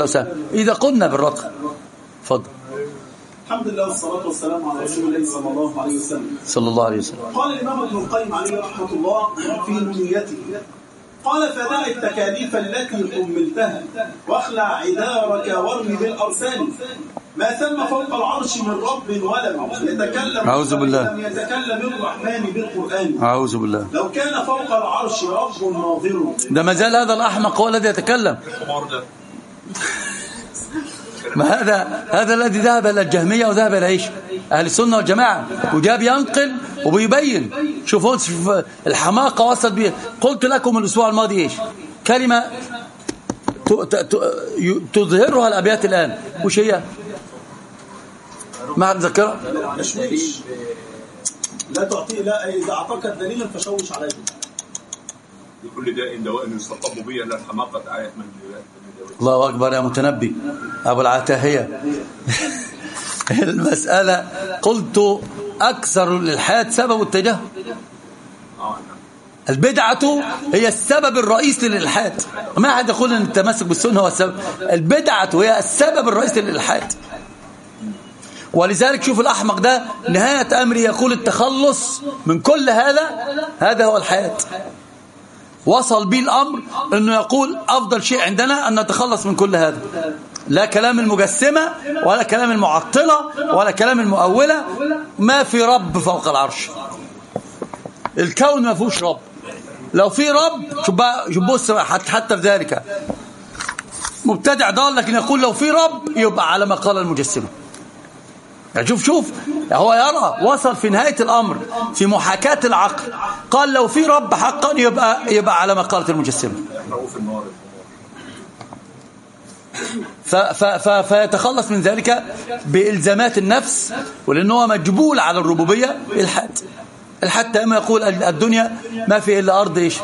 إذا قلنا بالرقم. فضل. الحمد لله والصلاة والسلام على رسول الله صلى الله عليه وسلم. صلى الله عليه وسلم. قال الإمام ابن القيم عليه رحمة الله في نونيته، قال فدع التكاليف التي حملتها واخلع عذارك وارمي بالأرسال، ما ثم فوق العرش من رب ولم يتكلم، أعوذ بالله، لم يتكلم الرحمن بالقرآن. أعوذ بالله. لو كان فوق العرش رب ناظر. ده ما زال هذا الأحمق هو الذي يتكلم. ما هذا الذي ذهب إلى الجهمية وذهب إلى إيش؟ أهل السنة والجماعة، وجاب ينقل وبيبين. شوفوا الحماقة وصل بيه. قلت لكم الأسبوع الماضي إيش؟ كلمة تظهرها الأبيات الآن، وش هي؟ ما أتذكرها. لا تعطي، لا إذا أعطاك دليلا فشوش عليه. لكل داء دواء يستطب به إلا الحماقة آية من الله أكبر يا متنبي أبو العتاهية. المسألة قلت أكثر الإلحاد سبب التجاهل. البدعة هي السبب الرئيسي للإلحاد. ما أحد يقول أن التمسك بالسنة هو السبب. البدعة هي السبب الرئيسي للإلحاد. ولذلك شوف الأحمق ده نهاية أمري يقول التخلص من كل هذا هو الحياة. وصل به الأمر أنه يقول أفضل شيء عندنا أن نتخلص من كل هذا. لا كلام المجسمة ولا كلام المعطلة ولا كلام المؤولة. ما في رب فوق العرش. الكون ما فيهوش رب. لو في رب شوف بص حتى في ذلك مبتدع ضال، لكن يقول لو في رب يبقى على ما قال المجسمة. يعني شوف هو يرى وصل في نهاية الأمر في محاكاة العقل، قال لو في رب حقا يبقى على ما قالت المجسمة. فيتخلص من ذلك بإلزامات النفس، ولأنه مجبول على الربوبية. الحد تأمل يقول الدنيا ما في إلا أرض إيش؟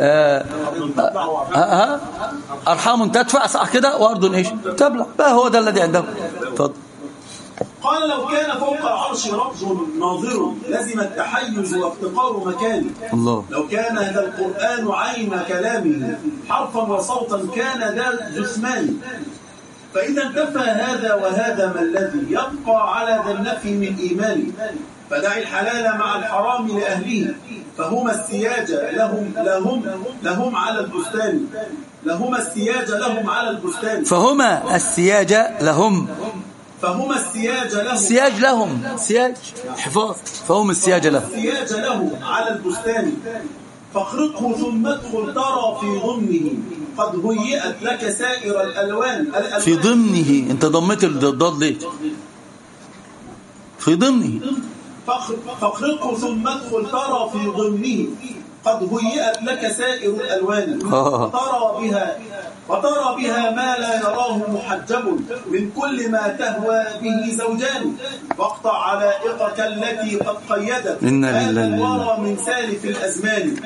أرحام تدفع، صح كده، وأرض إيش؟ تبلع. ما هو ده الذي عندهم. تفضل. قال لو كان فوق العرش رب ناظر لزم التحيز وافتقار مكانه. الله. لو كان هذا القرآن عين كلامه حرفا وصوتا كان ذا جسمان، فإذا انتفى هذا وهذا ما الذي يبقى على ذا النفي من إيمانه. فدع الحلال مع الحرام لأهله فهما السياج لهم على البستان. لهما السياج لهم على البستان. فهما السياج لهم. فهما السياج لهم. سياج لهم، سياج حفاظ. فهم السياج لهم. السياج له على البستان. فاخرقه ثم ادخل ترى في ضمنه قد هيئت لك سائر الألوان. في ضمنه، انت ضمت الضاد ليه؟ في ضمنه. فاخرقه ثم ادخل ترى في ضمنه قد هيئت لك سائر الألوان. وترى بها ما لا يراه محجب من كل ما تهوى به زوجان. واقطع علائقك التي قد قيدت هذا الورى من سالف الأزمان.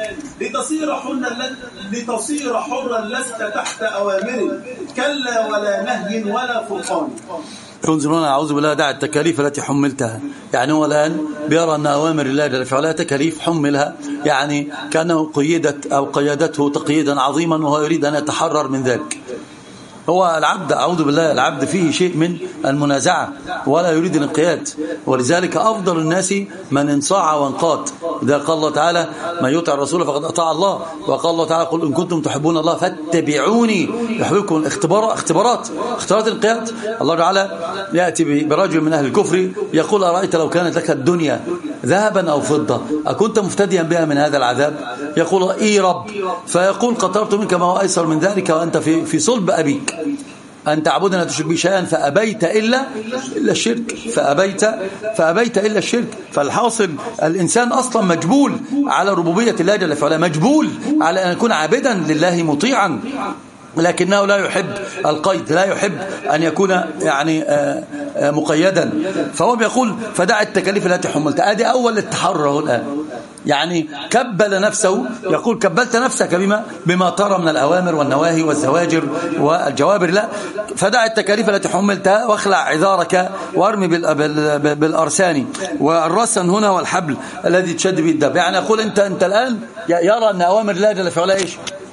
لتصير حرا لست تحت أوامر كلا ولا نهي ولا فرقان. تنظرون أعوذ بالله دع التكاليف التي حملتها. يعني هو الآن بيرى أن أوامر الله جل وعلا تكاليف حملها، يعني كأنه قيدته تقييدا عظيما وهو يريد أن يتحرر من ذلك. هو العبد أعوذ بالله العبد فيه شيء من المنازعة ولا يريد الانقياد، ولذلك أفضل الناس من انصاع وانقاد. إذا قال الله تعالى من يطع الرسول فقد أطاع الله، وقال الله تعالى قل إن كنتم تحبون الله فاتبعوني يحببكم. اختبارات الانقياد. الله تعالى يأتي برجل من أهل الكفر يقول أرأيت لو كانت لك الدنيا ذهبا أو فضة أكنت مفتديا بها من هذا العذاب؟ يقول إي رب، فيقول قطرت منك ما هو أيسر من ذلك وأنت في صلب أبيك أن تعبدنا تشرك بي شيئا فأبيت إلا الشرك. فأبيت إلا الشرك. فالحاصل الإنسان أصلا مجبول على ربوبية الله جل وعلا، مجبول على أن يكون عابدا لله مطيعا، لكنه لا يحب القيد، لا يحب أن يكون يعني مقيدا. فهو بيقول فدع التكاليف التي حملت. هذه أول التحرر الآن، يعني كبل نفسه. يقول كبلت نفسك بما ترى من الأوامر والنواهي والزواجر والجوابر. لا، فدع التكاليف التي حملتها واخلع عذارك وارمي بالأرسان. والرسن هنا والحبل الذي تشد به الدب. يعني يقول أنت الآن يرى أن أوامر الله جل وعلا إيش؟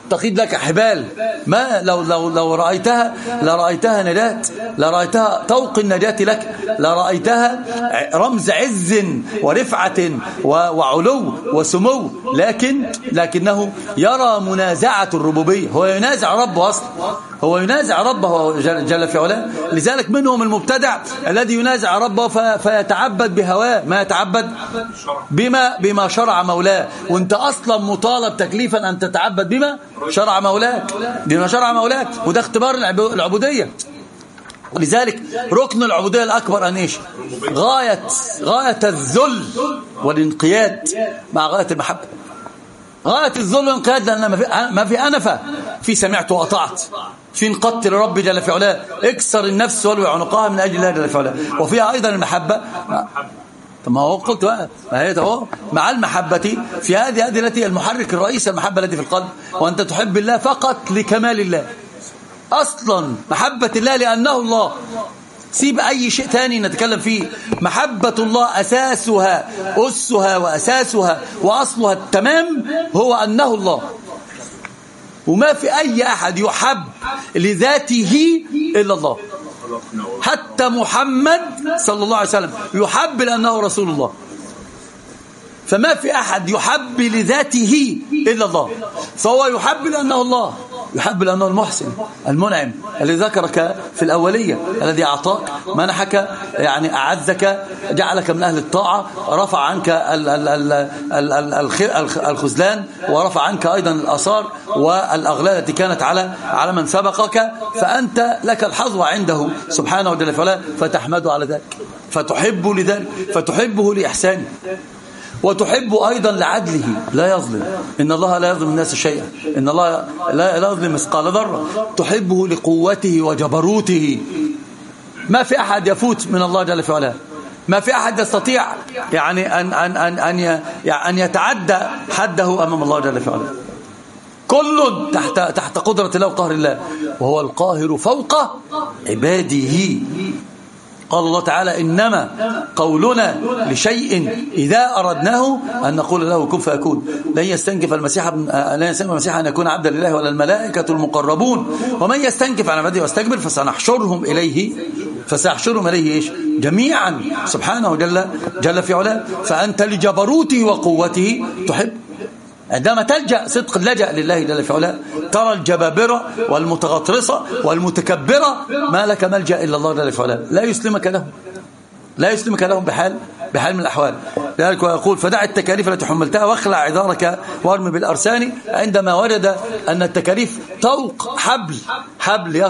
تقيد لك حبال، ما لو رأيتها لرأيتها نجاة، لرأيتها طوق النجاة لك، لرأيتها رمز عز ورفعة وعلو وسمو، لكنه يرى منازعة الربوبية، هو ينازع ربه أصلا، هو ينازع ربه جل في علاه. لذلك منهم المبتدع الذي ينازع ربه فيتعبد بهواه، ما يتعبد بما شرع مولاه، وانت اصلا مطالب تكليفا ان تتعبد بما شرع مولاك، وده اختبار العبودية. ولذلك ركن العبودية الأكبر أن إيش؟ غاية الذل والانقياد مع غاية المحبة. غاية الذل والانقياد، لأن ما في أنفة، في سمعت وأطعت، في انقدت لرب جل في علاه، اكسر النفس ولو عنقها من أجل الله جل في علاه. وفيها أيضا المحبة، ما هو قلت بقى، ما هي ده مع المحبة في هذه التي المحرك الرئيسي، المحبة التي في القلب، وأنت تحب الله فقط لكمال الله، أصلا محبة الله لأنه الله، سيب أي شيء تاني نتكلم فيه. محبة الله أساسها وأساسها وأصلها التمام هو أنه الله، وما في أي أحد يحب لذاته إلا الله. حتى محمد صلى الله عليه وسلم يحب لأنه رسول الله، فما في أحد يحب لذاته إلا الله، فهو يحب لأنه الله، يحب لأنه المحسن المنعم الذي ذكرك في الأولية، الذي أعطاك منحك، يعني أعزك، جعلك من أهل الطاعة، رفع عنك الخذلان، ورفع عنك أيضا الآثار والأغلال التي كانت على من سبقك، فأنت لك الحظوة عنده سبحانه وتعالى، فتحمده على ذلك، فتحبه لإحسانه، وتحب أيضا لعدله، لا يظلم، إن الله لا يظلم الناس شيئا، إن الله لا يظلم مثقال ذرة، تحبه لقوته وجبروته، ما في أحد يفوت من الله جل وعلا، ما في أحد يستطيع يعني أن يتعدى حده أمام الله جل وعلا، كل تحت قدرة الله وقهر الله، وهو القاهر فوق عباده. قال الله تعالى: إنما قولنا لشيء إذا أردناه أن نقول له كن فيكون. لن يستنكف المسيح أن يكون عبدا لله ولا الملائكة المقربون، ومن يستنكف عن عباده واستكبر فسنحشرهم إليه إيش؟ جميعا سبحانه جل في علاه. فأنت لجبروته وقوته تحب، عندما تلجأ صدق اللجأ لله جل في علاه، ترى الجبابرة والمتغطرسة والمتكبرة ما لك ملجأ إلا الله جل في علاه، لا يسلمك لهم بحال من الأحوال. لذلك يقول: فدع التكاليف التي حملتها واخلع عذارك وارمي بالأرسان، عندما ورد أن التكاليف طوق حبل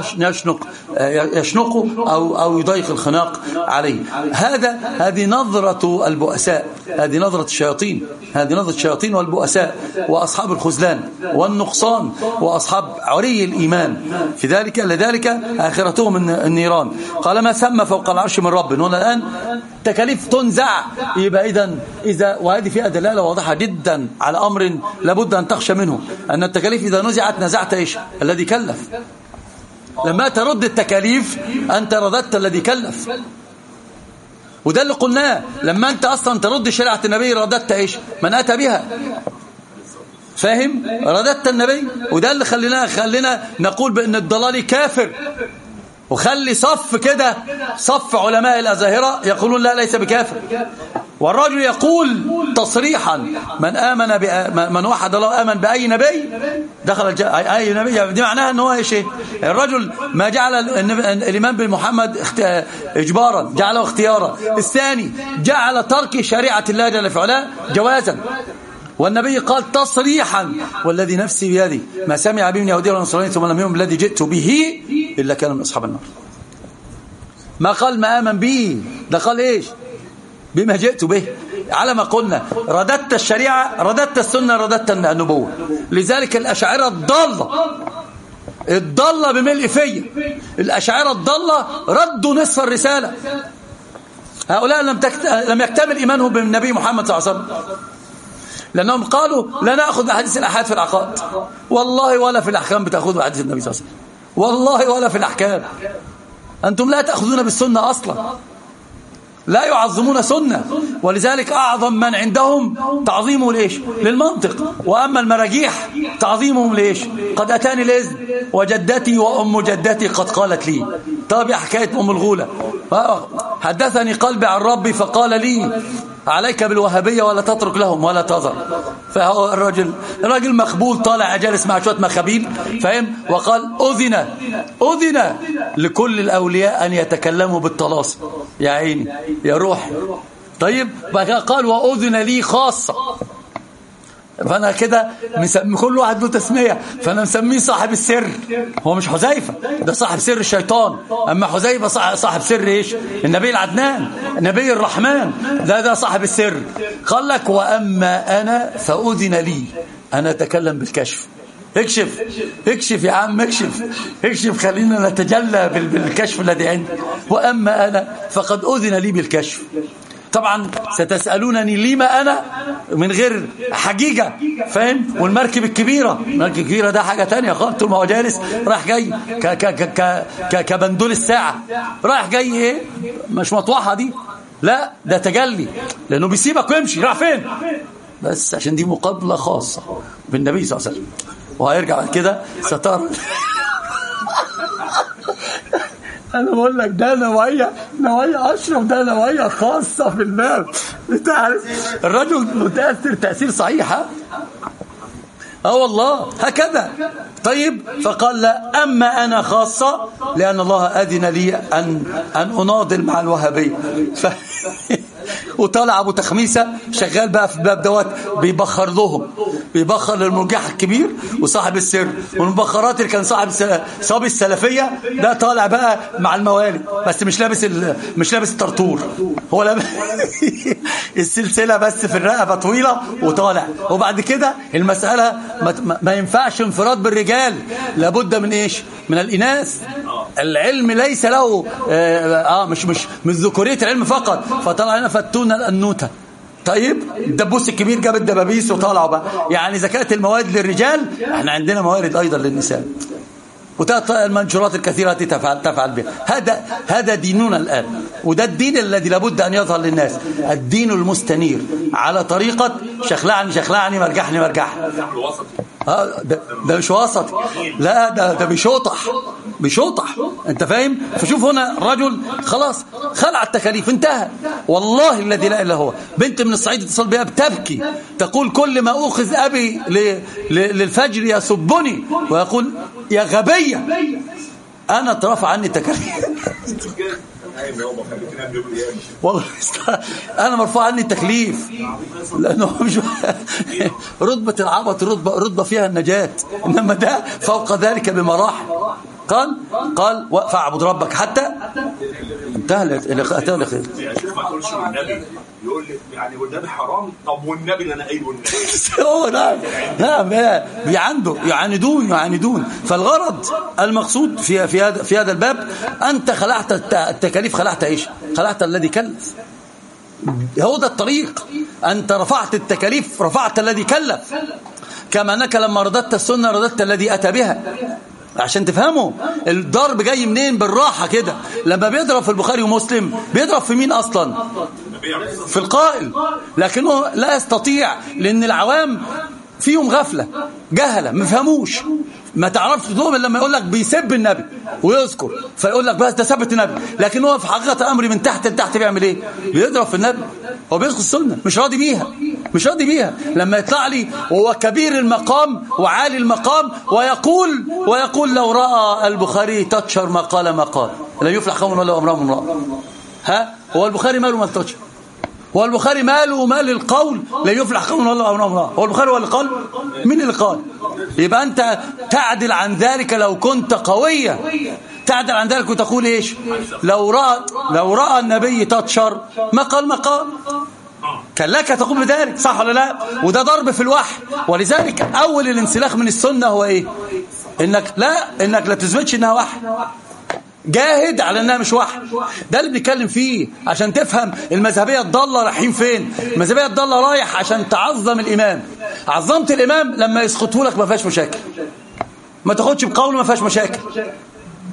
يشنقه أو يضيق الخناق عليه. هذه نظرة البؤساء، هذه نظرة الشياطين والبؤساء وأصحاب الخذلان والنقصان وأصحاب عري الإيمان، في ذلك لذلك آخرتهم النيران. قال: ما ثم فوق العرش من رب. هنا الآن تكاليف تنزع، يبقى إذا وهذه فيها دلالة واضحة جدا على أمر لابد أن تخشى منه، أن التكاليف إذا نزعت إيش؟ الذي كلف. لما ترد التكاليف أنت رددت الذي كلف، وده اللي قلناه، لما أنت أصلا ترد شريعة النبي رددت إيش؟ من أتى بها، فاهم؟ رددت النبي، وده اللي خلينا نقول بأن الضلال كافر، وخلي صف علماء الأزاهرة يقولون لا، ليس بكافر. والرجل يقول تصريحا: من وحد الله آمن بأي نبي دخل أي نبي. دي معناها أنه ايش؟ الرجل ما جعل الإيمان بمحمد إجبارا، جعله اختيارا. الثاني جعل ترك شريعة الله جل في علاه جوازا، والنبي قال تصريحا: والذي نفسي بيدي ما سمع به من يهودي ولا نصراني ثم لم يؤمن بالذي جئت به إلا كان من أصحاب النار. ما قال ما آمن به، ده قال إيش؟ بما جئت به. على ما قلنا رددت الشريعة، رددت السنة، رددت النبوة. لذلك الأشاعرة الضالة بملء فيه، الأشاعرة الضالة ردوا نصف الرسالة. هؤلاء لم يكتمل إيمانهم بالنبي محمد صلى الله عليه وسلم، لأنهم قالوا لا نأخذ بحديث الأحاد في العقائد، والله ولا في الأحكام بتأخذوا بحديث النبي صلى الله عليه وسلم، والله ولا في الأحكام، أنتم لا تأخذون بالسنة أصلا. لا يعظمون سنة، ولذلك أعظم من عندهم تعظيمه ليش؟ للمنطق. وأما المراجيح تعظيمهم ليش؟ قد أتاني الإذن وجدتي وأم جدتي قد قالت لي. طب يا حكاية أم الغولة، حدثني قلبي عن ربي فقال لي عليك بالوهابية ولا تترك لهم ولا تظهر. فهو الراجل مخبول طالع جالس مع شوية مخابيل، فهم؟ وقال أذن لكل الأولياء أن يتكلموا بالطلاسم. يا عيني يا روح. طيب قال وأذن لي خاصة، فأنا كده كل واحد له تسمية، فأنا مسميه صاحب السر. هو مش حذيفة، ده صاحب سر الشيطان، أما حذيفة صاحب سر إيش؟ النبي العدنان، النبي الرحمن، ده صاحب السر. قال لك وأما أنا فأذن لي أنا أتكلم بالكشف. اكشف يا عم، اكشف خلينا نتجلى بالكشف الذي عندي. وأما أنا فقد أذن لي بالكشف. طبعا ستسألونني لما أنا من غير حقيقة، فاهم؟ والمركب الكبيرة، المركب الكبيرة ده حاجة تانية خالص. طول ما هو جالس رايح جاي كبندول الساعة، رايح جاي ايه، مش مطوحة دي، لا ده تجلي، لأنه بيسيبك ويمشي. راح فين؟ بس عشان دي مقابلة خاصة بالنبي صلى الله عليه وسلم، وهيرجع كده ستار. أنا بقول لك ده نوعية أشرف، ده نوعية خاصة في الباب. تعرف الرجل متأثر تأثير صحيح، والله هكذا. طيب فقال لا، أما أنا خاصة لأن الله أذن لي أن أناضل مع الوهابية. وطالع أبو تخميسة شغال بقى في باب دوت، بيبخر لهم، بيبخر للمرجح الكبير وصاحب السر والمبخرات اللي كان صاحب السلفية. ده طالع بقى مع الموالد، بس مش لابس الطرطور، هو لابس السلسلة بس في الرقبة طويلة وطالع. وبعد كده المسألة ما ينفعش انفراد بالرجال، لابد من ايش؟ من الإناث. العلم ليس له مش ذكورية العلم فقط. فطلع هنا فتون الأنوتة. طيب الدبوس الكبير جاب الدبابيس وطالعوا بقى. يعني زكاة الموارد للرجال، احنا عندنا موارد أيضا للنساء، المنشورات الكثيرة التي تفعل بها. هذا ديننا الآن، وده الدين الذي لابد أن يظهر للناس، الدين المستنير على طريقة شخلعني مرجحني. ده مش وسط، لا ده بيشوطح. انت فاهم؟ فشوف هنا رجل خلاص خلع التكاليف، انتهى. والله الذي لا اله الا هو. بنت من الصعيد اتصل بها بتبكي، تقول كل ما أخذ أبي للفجر يسبني ويقول يا غبية، أنا اترفع عني التكاليف. والله أنا مرفوع عني التكليف، لأنه مش رتبة العبط رتبة فيها النجاة، إنما ده فوق ذلك بمراحل. قال فاعبد ربك حتى انتهى الخير. يا شيخ ما تقولش النبي، يقول لك يعني والنبي حرام، طب والنبي اللي انا قايله نعم يعاندون. فالغرض المقصود في هذا الباب، أنت خلعت التكاليف، خلعت ايش؟ خلعت الذي كلف. هو ده الطريق. أنت رفعت التكاليف، رفعت الذي كلف. كما أنك لما رددت السنة رددت الذي أتى بها. عشان تفهموا الضرب جاي منين بالراحة كده. لما بيضرب في البخاري ومسلم بيضرب في مين أصلا؟ في القائل، لكنه لا يستطيع، لأن العوام فيهم غفلة جهلة ما فهموش. ما تعرفش تدوم لما يقول لك بيسب النبي ويذكر فيقول لك بس ده سبت النبي، لكن هو في حقيقة الأمر من تحت لتحت بيعمل ايه؟ بيضرب في النبي. هو بيدخل السنة، مش راضي بيها. لما يطلع لي وهو كبير المقام وعالي المقام ويقول لو رأى البخاري تتشر ما قال لا يفلح قوم ولا أمرهم امرأة. هو البخاري ماله مال تتشر؟ هو البخاري ماله ومال القول لا يفلح قوم ولا أمرهم امرأة؟ هو البخاري هو اللي قال؟ مين اللي قال؟ يبقى أنت تعدل عن ذلك لو كنت قوية، تعدل عن ذلك وتقول إيش؟ لو رأى النبي تتشر ما قال كان لك تقول بذلك، صح ولا لا؟ وده ضرب في الوحي. ولذلك أول الانسلاخ من السنة هو إيه؟ إنك لا تثبتش إنها وحي، جاهد على إنها مش وحي. ده اللي بنتكلم فيه عشان تفهم المذهبية الضالة رايحين فين. المذهبية الضالة رايح عشان تعظم الإمام. عظمت الإمام لما يسقطه لك ما فيهاش مشاكل، ما تاخدش بقوله ما فيهاش مشاكل.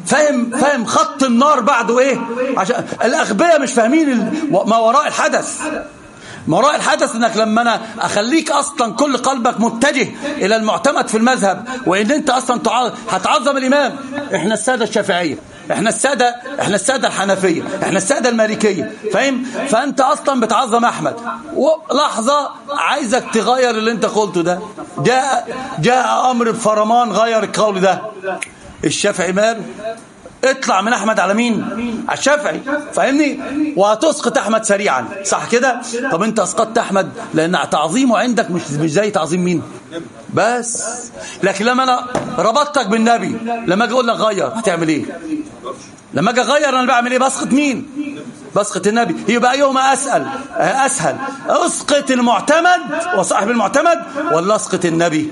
فاهم خط النار بعده ايه. عشان الاغبياء مش فاهمين ما وراء الحدث. ما وراء الحدث انك لما انا اخليك اصلا كل قلبك متجه الى المعتمد في المذهب، وان انت اصلا هتعظم الامام. احنا الساده الشافعيه، احنا الساده الحنفيه، احنا الساده المالكيه، فاهم؟ فانت اصلا بتعظم احمد، ولحظه عايزك تغير اللي انت قلته ده. جاء امر بفرمان غير القول ده. الشافعي مال اطلع من احمد على مين؟ على الشافعي، فاهمني؟ وهتسقط احمد سريعا، صح كده؟ طب انت اسقطت احمد لان تعظيمه عندك مش زي تعظيم مين؟ بس. لكن لما انا ربطتك بالنبي، لما اجي اقول لك غير هتعمل ايه؟ لما اجي اغير انا بعمل ايه؟ بسقط مين؟ بسقط النبي. يبقى ايهما اسهل؟ اسقط المعتمد وصاحب المعتمد، ولا اسقط النبي؟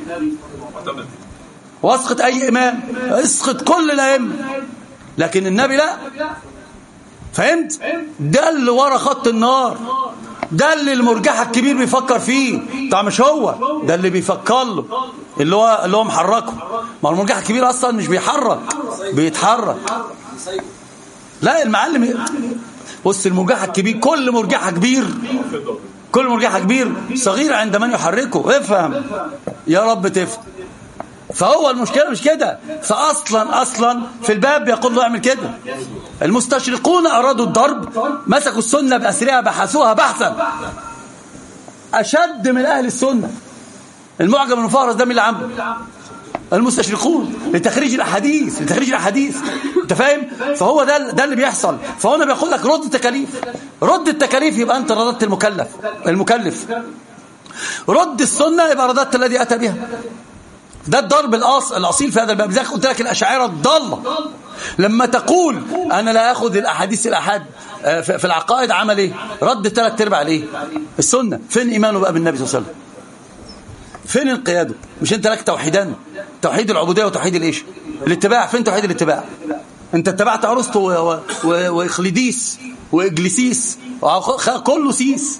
واسقط اي امام، اسقط كل الائمه، لكن النبي لا. فهمت؟ ده اللي ورا خط النار، ده اللي المرجحة الكبير بيفكر فيه. طبعا مش هو ده اللي بيفكر له، اللي هو محركه. ما المرجحة الكبير اصلا مش بيحرك، بيتحرك. لا المعلم، بص المرجحة الكبير، كل مرجحة كبير صغير عند من يحركه. افهم يا رب تفهم. فهو المشكلة مش كده. فأصلا في الباب يقول له اعمل كده. المستشرقون أرادوا الضرب، مسكوا السنة بأسرها، بحثوها بحثا أشد من أهل السنة. المعجم المفهرس ده من اللي عمله المستشرقون لتخريج الأحاديث. أنت فاهم؟ فهو ده اللي بيحصل. فهنا بيقول لك رد التكاليف، يبقى أنت رددت المكلف. رد السنة يبقى رددت الذي أتى بها. ده الضرب الأصيل في هذا الباب. زي قلت لك الأشاعرة الضالة لما تقول أنا لا أخذ الأحاديث الأحاد في العقائد، عمل إيه؟ رد 3/4 عليه السنة. فين إيمانه بقى بالنبي صلى الله عليه وسلم؟ فين انقياده؟ مش أنت لك توحيدان، توحيد العبودية وتوحيد الإيش؟ الاتباع. فين توحيد الاتباع؟ أنت اتبعت أرسطو وإخليديس وإجليسيس كله سيس.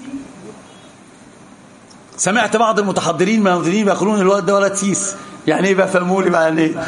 سمعت بعض المتحضرين من المنظرين يقولون الولد ده ولد سيس. يعني ايه بقى؟ فهموا لي بقى يعني ايه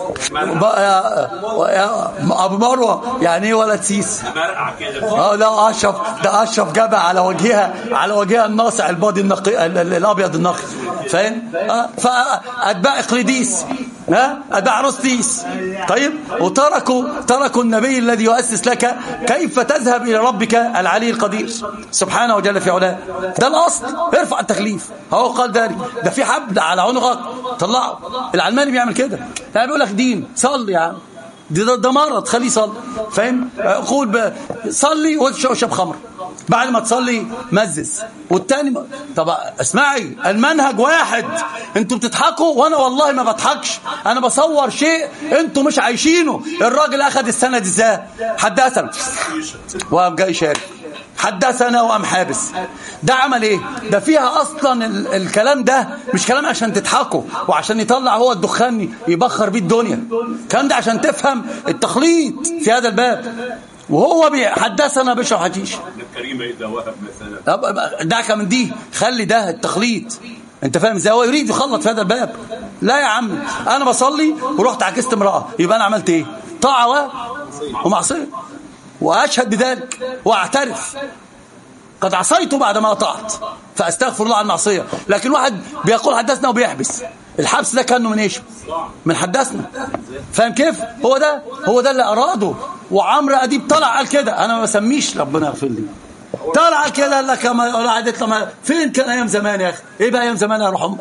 ابو مروه؟ يعني ايه ولد سيس؟ لا اشرف جبع على وجهها الناصع الباضي النقي الابيض النقي، فاهم؟ فاتباع اقليديس، اتباع ارسطيس. طيب وتركوا النبي الذي يؤسس لك كيف تذهب الى ربك العلي القدير سبحانه وجل في علاه. ده الاصل. ارفع التكليف. هو قال ذلك. ده في حبل على عنقك طلعه. العلماني بيعمل كده. يعني بيقول لك دين صلي يا عم، ده مرض، خليه يصلي، فاهم؟ قول صلي واشرب خمر، بعد ما تصلي مزز. والتاني طب اسمعي، المنهج واحد. انتوا بتضحكوا وانا والله ما بضحكش، انا بصور شيء انتوا مش عايشينه. الراجل اخذ السند ازاي؟ حدثنا وقام جاي شارك، حدثنا وقام حابس. ده عمل ايه؟ ده فيها اصلا الكلام ده مش كلام عشان تضحكوا وعشان يطلع هو الدخان يبخر بيه الدنيا. الكلام ده عشان تفهم التخليط في هذا الباب. وهو حدثنا بشرح حشيش الكريمه اذا وهب مثلا. دعك من دي، خلي ده التخليط. انت فاهم ازاي؟ هو يريد يخلط في هذا الباب. لا يا عم، انا بصلي ورحت عكست امراه، يبقى انا عملت ايه؟ طاعه ومعصيه، واشهد بذلك واعترف قد عصيت بعد ما اطعت، فاستغفر الله عن المعصيه. لكن واحد بيقول حدثنا وبيحبس، الحبس ده كانه من ايش؟ من حدثنا. فاهم كيف؟ هو ده اللي اراده. وعمرو اديب طلع قال كده، انا ما بسميش ربنا يغفر لي، طلع كده قال لك ما فين كان ايام زمان يا اخي؟ ايه بقى ايام زمان يا روح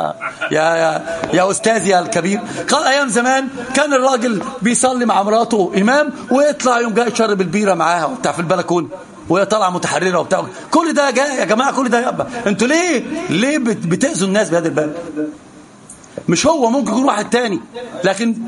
يا استاذي الكبير؟ قال ايام زمان كان الراجل بيصلي مع مراته امام، ويطلع يوم جاي يشرب البيره معاها وبتاع في البلكونه، وهي طالعه متحرره وبتاع. كل ده جاي يا جماعه، كل ده يبقى. انتوا ليه بتاذوا الناس بهذا الباب؟ مش هو، ممكن يكون واحد تاني، لكن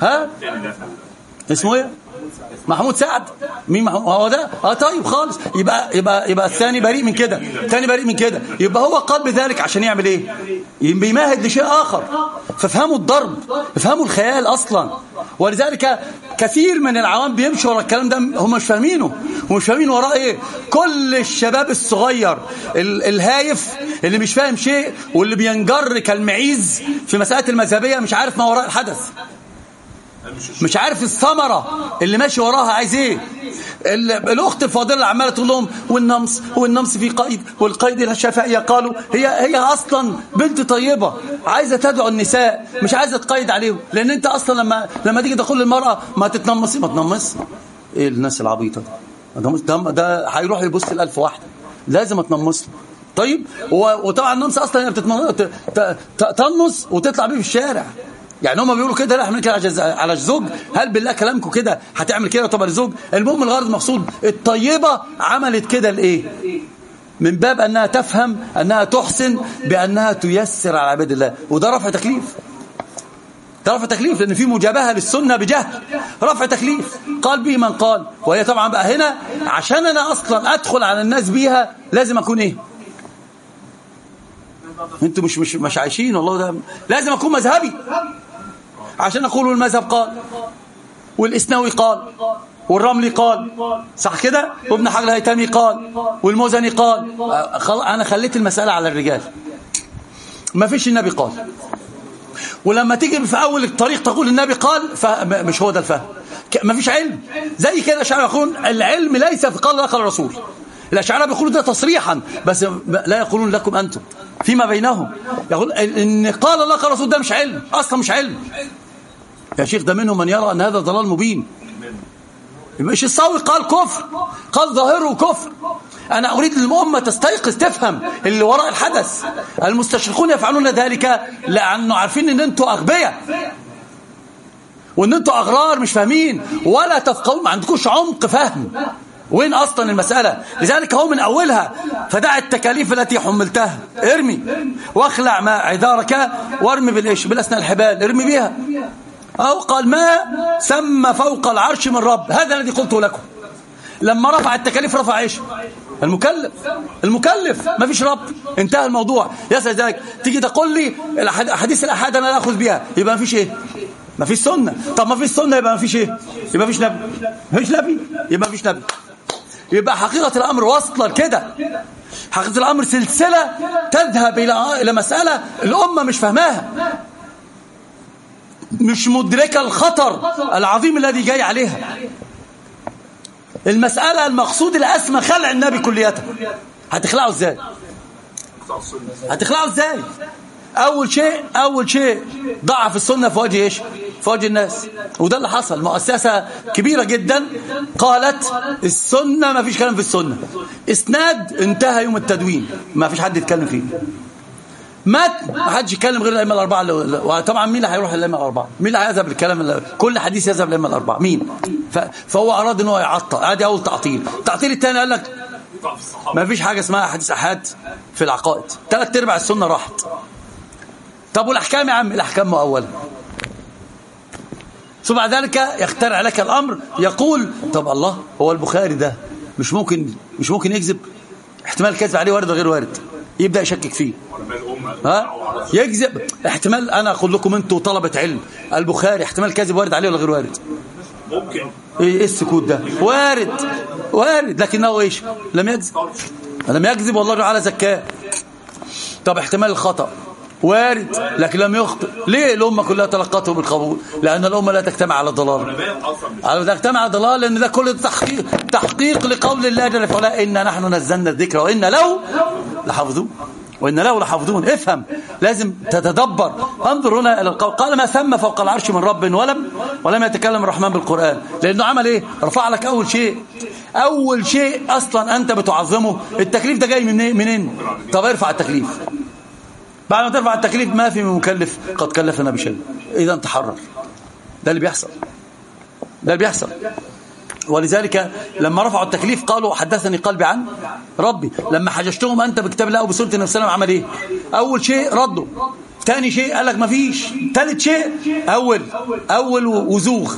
اسمه ايه؟ محمود سعد. مين محمود؟ هو ده. طيب خالص. يبقى الثاني بريء من كده، الثاني بريء من كده. يبقى هو قال بذلك عشان يعمل ايه؟ بيمهد لشيء اخر. فافهموا الضرب، افهموا الخيال اصلا. ولذلك كثير من العوام بيمشوا ورا الكلام ده، هم مش فاهمينه، ومش فاهمين وراه ايه. كل الشباب الصغير الهايف اللي مش فاهم شيء، واللي بينجر كالمعيز في مسألة المذهبية، مش عارف ما وراء الحدث. مش عارف الثمرة اللي ماشي وراها عايز ايه. الاخت الفاضله اللي عماله تقول لهم والنمس في قيد والقيد الشافعيه قالوا هي اصلا بنت طيبه عايزه تدعو النساء مش عايزه تقيد عليهم. لان انت اصلا لما تيجي تقول للمراه ما تتنمص ايه الناس العبيطه ده هيروح يبص ل1000 واحده لازم اتنمص. طيب وطبعا النمس اصلا تنمص وتطلع بيه في الشارع. يعني هم بيقولوا كده احنا كده على الزوج. هل بالله كلامكم كده هتعمل كده طبعا الزوج؟ المهم الغرض المقصود الطيبه عملت كده لايه؟ من باب انها تفهم انها تحسن بانها تيسر على عباد الله. وده رفع تكليف. ده رفع تكليف لان في مجابهه للسنه بجهل. رفع تكليف قال به من قال. وهي طبعا بقى هنا عشان انا اصلا ادخل على الناس بيها لازم اكون ايه؟ انتوا مش عايشين والله. ده لازم اكون مذهبي عشان اقول المذهب قال والاسنوي قال والرملي قال صح كده وابن حجر الهيثمي قال والمزني قال. انا خليت المسألة على الرجال. ما فيش النبي قال. ولما تيجي في اول الطريق تقول النبي قال مش هو ده الفهم. ما فيش علم. زي كده الاشاعره يقولون العلم ليس في قال قال الرسول. الاشاعره بيقولوا ده تصريحا بس لا يقولون لكم انتم فيما بينهم. يقول ان قال الله قال الرسول ده مش علم اصلا. مش علم يا شيخ. ده منهم من يرى ان هذا ضلال مبين. مش الصاوي قال كفر قال ظاهره كفر. انا اريد الامه تستيقظ تفهم اللي وراء الحدث. المستشرقون يفعلون ذلك لانه عارفين ان انتوا اغبياء وان انتوا اغرار مش فاهمين ولا تفقهون. ما عندكوش عمق فهم وين اصلا المساله. لذلك هو من اولها فدع التكاليف التي حملتها ارمي واخلع ما عذارك وارمي بالاسنان الحبال ارمي بها. أو قال ما سمى فوق العرش من رب. هذا الذي قلته لكم. لما رفع التكاليف رفع ايش؟ المكلف. ما فيش رب. انتهى الموضوع. يسأل ذلك تيجي تقول لي حديث الأحاد أنا لا أخذ بها يبقى ما فيش ايه؟ ما فيش سنة. طب ما فيش سنة يبقى ما فيش ايه؟ يبقى ما فيش نبي. ما فيش نبي يبقى ما فيش نبي. يبقى حقيقة الأمر واصلة كده. حقيقة الأمر سلسلة تذهب إلى مسألة الأمة مش فهماها مش مدركة الخطر العظيم الذي جاي عليها. المسألة المقصود الأسمى خلع النبي كليته. هتخلعه ازاي؟ أول شيء ضعف السنة في وجه ايش؟ في وجه الناس. وده اللي حصل. مؤسسة كبيرة جدا قالت السنة ما فيش كلام في السنة. اسناد انتهى يوم التدوين ما فيش حد يتكلم فيه. ما حدش يتكلم غير الأئمة الأربعة. وطبعا مين اللي هيروح الأئمة الأربعة؟ مين اللي هيذهب للكلام؟ كل حديث يذهب للأئمة الأربعة. مين؟ فهو أراد إن هو يعطل. ادي أول تعطيل. التعطيل الثاني قال لك ما فيش حاجة اسمها حديث أحاد في العقائد. 3/4 السنة راحت. طب والأحكام يا عم؟ الأحكام مؤولة. ثم بعد ذلك يخترع لك الأمر يقول طب الله هو البخاري ده مش ممكن يكذب؟ احتمال الكذب عليه وارد وغير وارد. يبدأ يشكك فيه. يكذب احتمال. انا اقول لكم انتوا طلبة علم البخاري احتمال كذب وارد عليه ولا غير وارد؟ ممكن. ايه السكوت ده؟ وارد لكنه ايش؟ لم يكذب والله تعالى زكاه. طب احتمال الخطأ وارد لكن لم يخطئ. ليه الأمة كلها تلقته بالقبول؟ لأن الأمة لا تجتمع على ضلال. تجتمع على ضلال لأن ده كله تحقيق لقول الله جل وعلا إنا نحن نزلنا الذكر وإنا له لحافظون. افهم لازم تتدبر. انظر هنا إلى القول. قال ما ثم فوق العرش من رب ولم يتكلم الرحمن بالقرآن. لأنه عمل ايه؟ رفع لك أول شيء أصلا أنت بتعظمه. التكليف ده جاي منين؟ طب ارفع التكليف. بعد ما ترفع التكليف ما في من مكلف قد كلفنا بشيء. إذا تحرر. ده اللي بيحصل. ولذلك لما رفعوا التكليف قالوا حدثني قلبي عن ربي. لما حججتهم أنت بكتاب الله وبسورة النبي صلى الله عليه وسلم عمل ايه؟ أول شيء ردوا. ثاني شيء قال لك ما فيش. ثالث شيء أول وزوغ.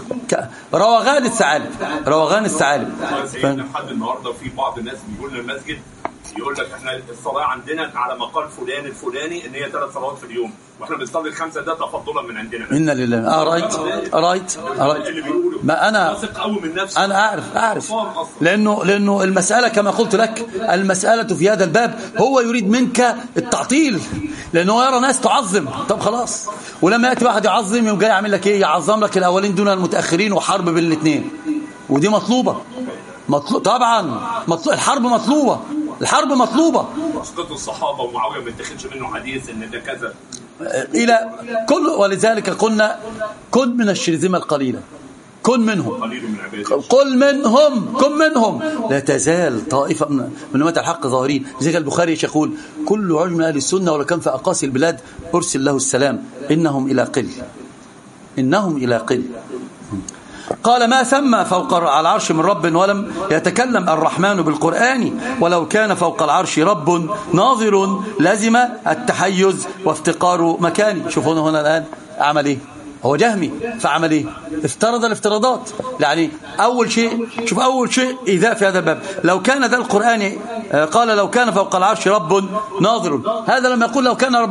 روغان الثعالب. لحد النهارده في بعض الناس بيقول للمسجد يقول لك احنا الصلاه عندنا على مقال فلان الفلاني ان هي 3 صلوات في اليوم، واحنا بنصلي ال5 ده تفضلا من عندنا. إن لله. رايت ما انا واثق قوي من نفسه. انا اعرف لانه المساله كما قلت لك، المساله في هذا الباب هو يريد منك التعطيل، لانه يرى ناس تعظم. طب خلاص، ولما ياتي واحد يعظم يوم جاي يعمل لك ايه؟ يعظم لك الاولين دون المتاخرين، وحرب بين الاثنين، ودي مطلوبه طبعا. الحرب مطلوبه. واسقطوا الصحابه ومعاويه ما اتخذش منه حديث ان ده كذا الى كل. ولذلك قلنا كن من الشرذمه القليله، كن منهم لا تزال طائفه من امه الحق ظاهرين. زي البخاري يقول كل رجل من اهل السنه ولو كان في اقاصي البلاد ارسل له السلام انهم الى قل. قال ما ثم فوق العرش من رب ولم يتكلم الرحمن بالقرآن، ولو كان فوق العرش رب ناظر لازم التحيز وافتقار مكان. شوفوا هنا الآن عمل ايه؟ هو جهمي، فعمل ايه؟ افترض الافتراضات. يعني اول شيء ايذاء في هذا الباب. لو كان ذا القرآن قال لو كان فوق العرش رب ناظر، هذا لما يقول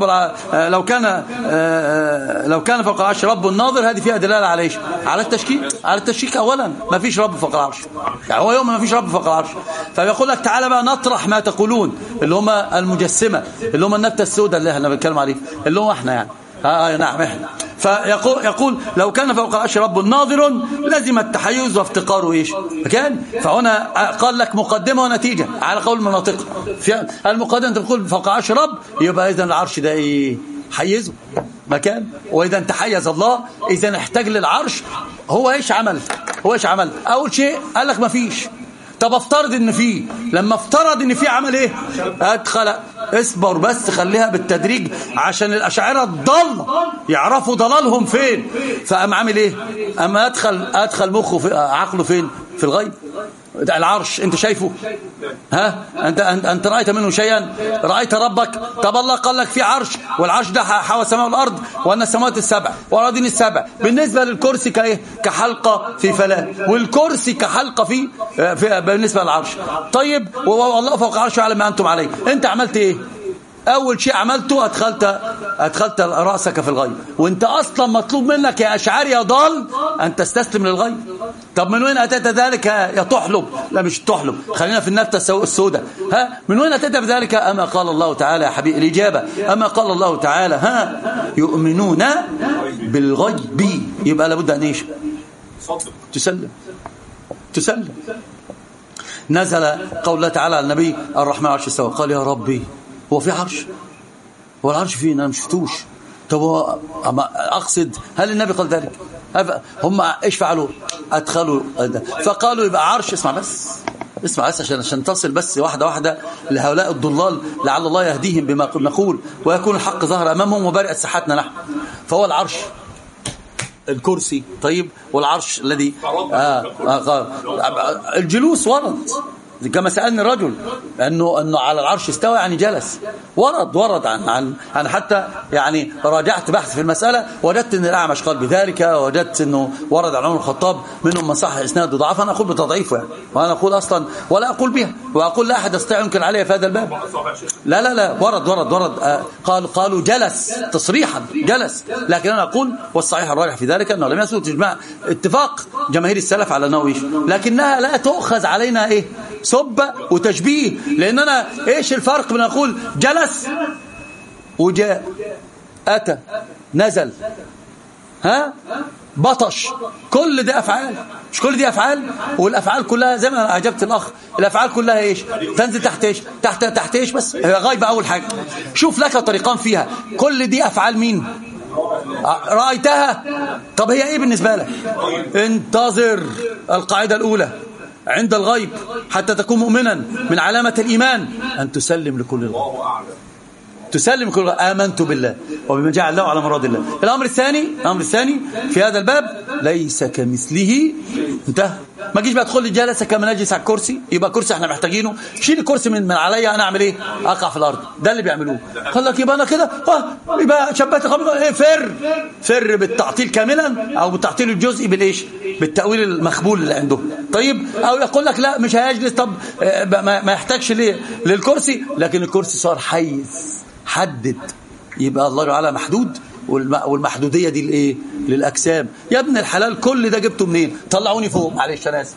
لو كان فوق العرش رب ناظر، هذه فيها دلاله على ايش؟ على التشكيك. اولا ما فيش رب فوق العرش، يعني هو يوم ما فيش رب فوق العرش. فبيقول لك تعالى بقى نطرح ما تقولون، اللي هم المجسمه، اللي هم النبته السوداء اللي احنا بنتكلم عليه، اللي هو احنا يعني نعم احنا. فيقول لو كان فوق العرش رب ناظر لازم التحيز وافتقاره ايش مكان. فهنا قال لك مقدمه ونتيجه على قول المناطق. في المقدمه انت بتقول فوق العرش رب، يبقى اذا العرش ده ايه؟ حيزه مكان. واذا تحيز الله اذا احتاج للعرش. هو ايش عمل؟ اول شيء قال لك ما فيش. طب افترض ان فيه، لما افترض ان فيه عمل ايه؟ ادخل. اصبر بس، خليها بالتدريج عشان الاشاعره الضل يعرفوا ضلالهم فين. فقام عامل ايه؟ اما ادخل مخه في عقله فين؟ في الغيب. العرش انت شايفه؟ انت رايت منه شيئا؟ رايت ربك؟ طب الله قال لك في عرش، والعرش ده حوى السماء والارض، وان السماوات السبع والاراضين السبع. بالنسبه للكرسي كايه؟ كحلقه في فلاه، والكرسي كحلقه في بالنسبه للعرش. طيب والله فوق العرش يعلم ما انتم عليه. انت عملت ايه؟ اول شيء عملته ادخلت راسك في الغيب، وانت اصلا مطلوب منك يا اشعري يا ضال ان تستسلم للغيب. طب من وين اتيت ذلك يا تحلب؟ لا مش تحلب، خلينا في النبته السوداء. من وين اتيت بذلك؟ اما قال الله تعالى يا حبيبي الاجابه، اما قال الله تعالى يؤمنون بالغيب. يبقى لابد ان ايش؟ تسلم. نزل قول الله تعالى على النبي الرحمن عرش استوى، قال يا ربي هو في عرش؟ هو العرش فين؟ انا مش شفتوش. طب هو اقصد هل النبي قال ذلك؟ هم ايش فعلوا؟ ادخلوا فقالوا يبقى عرش. اسمع بس عشان تصل بس واحده لهؤلاء الضلال، لعل الله يهديهم بما نقول ويكون الحق ظهر امامهم وبرئت ساحتنا نحن. فهو العرش، الكرسي. طيب والعرش الذي الجلوس ورد كما سألني الرجل انه على العرش استوى، يعني جلس. ورد عن حتى يعني راجعت بحث في المسألة، وجدت ان الأعمش قال بذلك، وجدت انه ورد عن عمر الخطاب منهم من صح اسناد ضعف. انا اقول بتضعيفه يعني، وانا اقول اصلا ولا اقول بها، واقول لا احد يستطيع يمكن عليه في هذا الباب. لا ورد قالوا جلس تصريحا جلس. لكن انا اقول والصحيح الراجح في ذلك انه لم يثبت اجماع اتفاق جماهير السلف على انه ايش، لكنها لا تؤخذ علينا ايه سب وتشبيه. لأننا إيش الفرق بين أقول جلس وجاء، أتى، نزل، بطش؟ كل ده أفعال، مش كل دي أفعال؟ والأفعال كلها زي ما أنا أعجبت الأخ، الأفعال كلها إيش؟ تنزل تحت إيش؟ تحت إيش؟ بس هي غايبة. أول حاجة شوف لك طريقان فيها. كل دي أفعال مين؟ رأيتها؟ طب هي إيه بالنسبة لك؟ انتظر. القاعدة الأولى عند الغيب حتى تكون مؤمنا من علامة الإيمان أن تسلم لكل الغيب. تسلم كل آمنت بالله وبما جعل الله على مراد الله. الأمر الثاني في هذا الباب ليس كمثله، انتهى. ما تجيش بقى تدخل لي جلسه كما نجلس على الكرسي، يبقى كرسي احنا محتاجينه، شيل الكرسي من عليا انا اعمل ايه؟ اقع في الارض. ده اللي بيعملوه. قال لك يبقى انا كده يبقى شبهت ايه؟ فر بالتعطيل كاملا او بالتعطيل الجزئي بالايش؟ بالتاويل المخبول اللي عنده. طيب او يقول لك لا مش هيجلس، طب ما يحتاجش ليه للكرسي، لكن الكرسي صار حيز حدد، يبقى الله تعالى محدود، والمحدوديه دي لايه؟ للاجسام. يا ابن الحلال كل ده جبته منين؟ طلعوني فوق، معلش انا اسف.